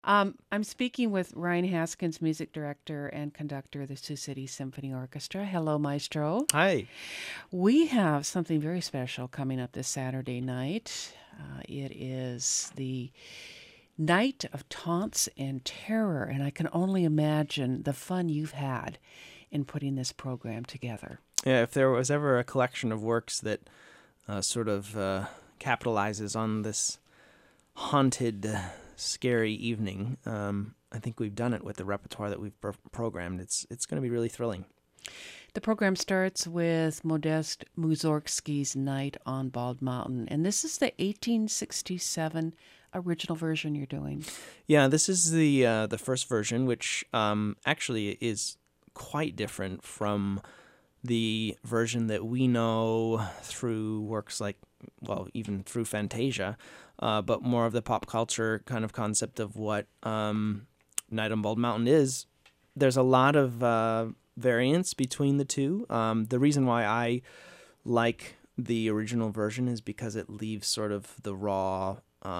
I'm speaking with Ryan Haskins, music director and conductor of the Sioux City Symphony Orchestra. Hello, Maestro. Hi. We have something very special coming up this Saturday night. It is the Night of Taunts and Terror, and I can only imagine the fun you've had in putting this program together. Yeah, if there was ever a collection of works that sort of capitalizes on this haunted, scary evening, I think we've done it with the repertoire that we've programmed. It's going to be really thrilling. The program starts with Modest Mussorgsky's Night on Bald Mountain, and this is the 1867 original version you're doing. Yeah, this is the first version, which actually is quite different from the version that we know through works like, well, even through Fantasia, but more of the pop culture kind of concept of what Night on Bald Mountain is. There's a lot of variance between the two. The reason why I like the original version is because it leaves sort of the raw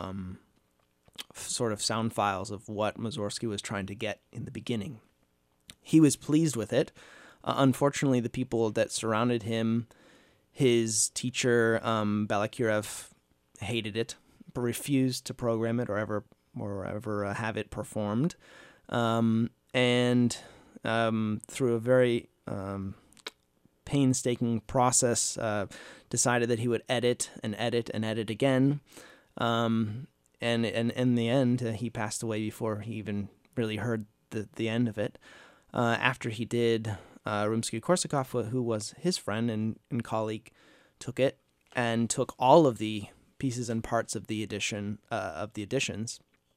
sort of sound files of what Mussorgsky was trying to get in the beginning. He was pleased with it. Unfortunately, the people that surrounded him, his teacher, Balakirev, hated it, but refused to program it or ever have it performed. And through a very painstaking process, decided that he would edit and edit and edit again. And in the end, he passed away before he even really heard the end of it. After he did, Rimsky-Korsakov, who was his friend and colleague, took it and took all of the pieces and parts of the editions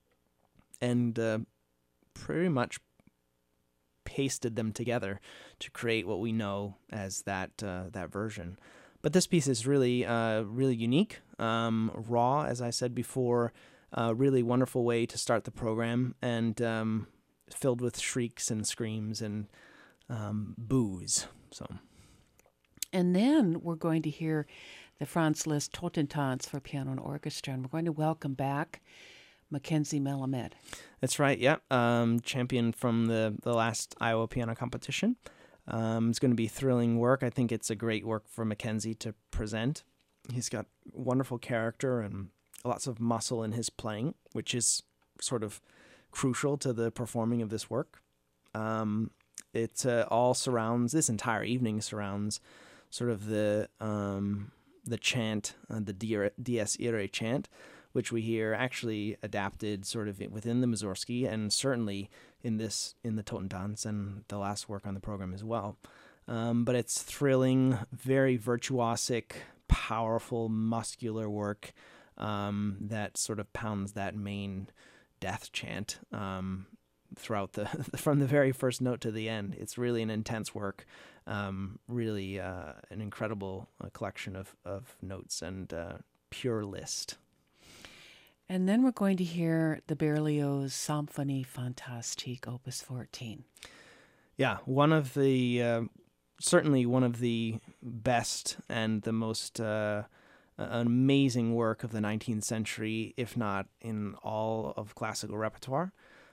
and pretty much pasted them together to create what we know as that version. But this piece is really really unique, raw, as I said before, really wonderful way to start the program, and filled with shrieks and screams and boos. So, And then we're going to hear the Franz Liszt Totentanz for piano and orchestra, and we're going to welcome back Mackenzie Melamed. that's right. Yeah, champion from the last Iowa piano competition. It's going to be thrilling work. I think it's a great work for Mackenzie to present. He's got wonderful character and lots of muscle in his playing, which is sort of crucial to the performing of this work. It all surrounds, this entire evening surrounds sort of the chant, the Dies Irae chant, which we hear actually adapted sort of within the Mussorgsky, and certainly in the Totentanz and the last work on the program as well. But it's thrilling, very virtuosic, powerful, muscular work that sort of pounds that main death chant throughout from the very first note to the end. It's really an intense work, really an incredible collection of notes and pure Liszt. And then we're going to hear the Berlioz Symphonie Fantastique, Opus 14. Yeah, one of the certainly one of the best and the most amazing work of the 19th century, if not in all of classical repertoire.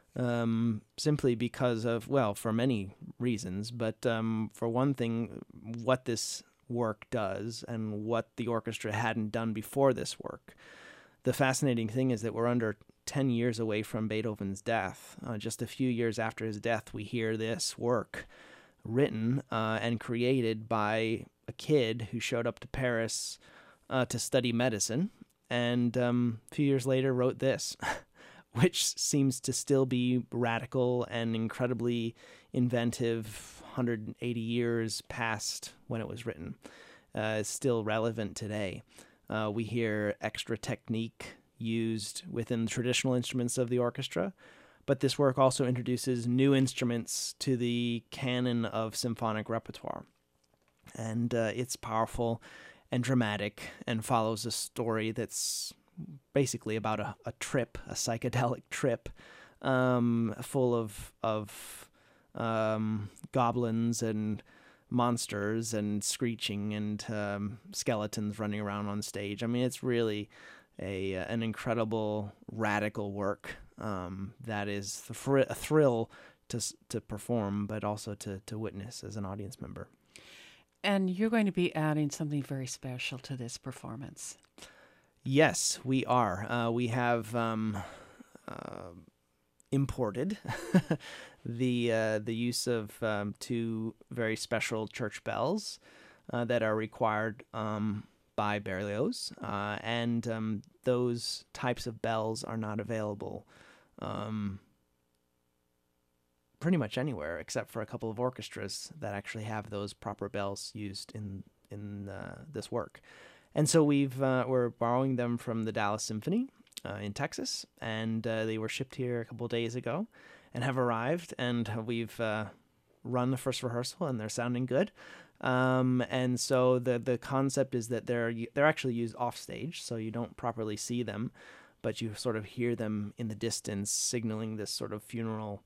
Simply because of, well, for many reasons, but for one thing, what this work does and what the orchestra hadn't done before this work. The fascinating thing is that we're under 10 years away from Beethoven's death. Just a few years after his death, we hear this work written and created by a kid who showed up to Paris to study medicine, and a few years later wrote this, which seems to still be radical and incredibly inventive 180 years past when it was written. It's still relevant today. We hear extra technique used within the traditional instruments of the orchestra, but this work also introduces new instruments to the canon of symphonic repertoire. And it's powerful and dramatic and follows a story that's basically about a trip, a psychedelic trip, full of goblins and monsters and screeching and skeletons running around on stage. I mean, it's really an incredible radical work that is a thrill to perform, but also to witness as an audience member. And you're going to be adding something very special to this performance. Yes, we are. We have imported the use of two very special church bells that are required by Berlioz, and those types of bells are not available pretty much anywhere except for a couple of orchestras that actually have those proper bells used in this work. And so we're borrowing them from the Dallas Symphony in Texas, and they were shipped here a couple of days ago and have arrived, and we've run the first rehearsal, and they're sounding good. And so the concept is that they're actually used off stage, so you don't properly see them, but you sort of hear them in the distance, signaling this sort of funeral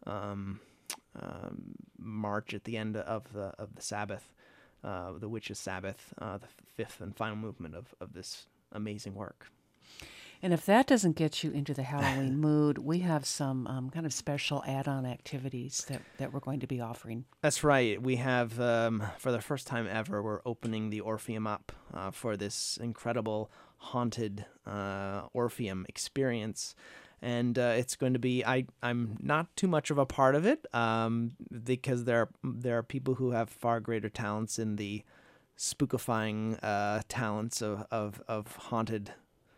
march at the end of the Sabbath, the Witches' Sabbath, the fifth and final movement of this amazing work. And if that doesn't get you into the Halloween mood, we have some kind of special add-on activities that we're going to be offering. That's right. We have, for the first time ever, we're opening the Orpheum up for this incredible haunted Orpheum experience. And it's going to be, I'm not too much of a part of it because there are people who have far greater talents in the spookifying talents of haunted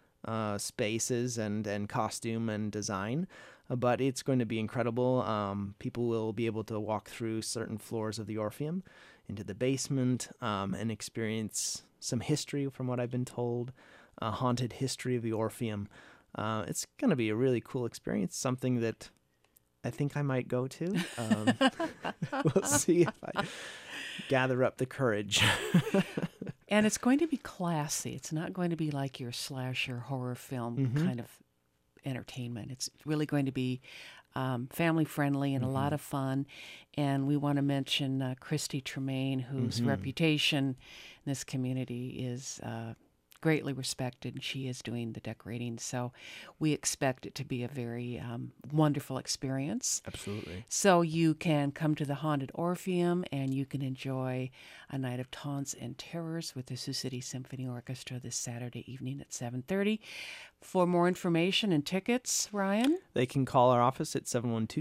spaces and costume and design, but it's going to be incredible. People will be able to walk through certain floors of the Orpheum into the basement and experience some history, from what I've been told, haunted history of the Orpheum. It's going to be a really cool experience, something that I think I might go to. We'll see if I gather up the courage. And it's going to be classy. It's not going to be like your slasher horror film kind of entertainment. It's really going to be family friendly and a lot of fun. And we want to mention Christy Tremaine, whose reputation in this community is greatly respected, and she is doing the decorating. So we expect it to be a very wonderful experience. Absolutely. So you can come to the Haunted Orpheum, and you can enjoy a night of taunts and terrors with the Sioux City Symphony Orchestra this Saturday evening at 7:30. For more information and tickets, Ryan? They can call our office at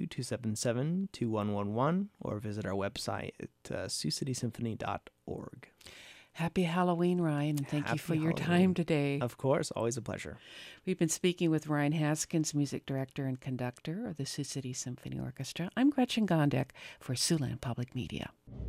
712-277-2111 or visit our website at SiouxCitySymphony.org. Happy Halloween, Ryan, and thank you for your Halloween. time today. Of course, always a pleasure. We've been speaking with Ryan Haskins, music director and conductor of the Sioux City Symphony Orchestra. I'm Gretchen Gondek for Siouxland Public Media.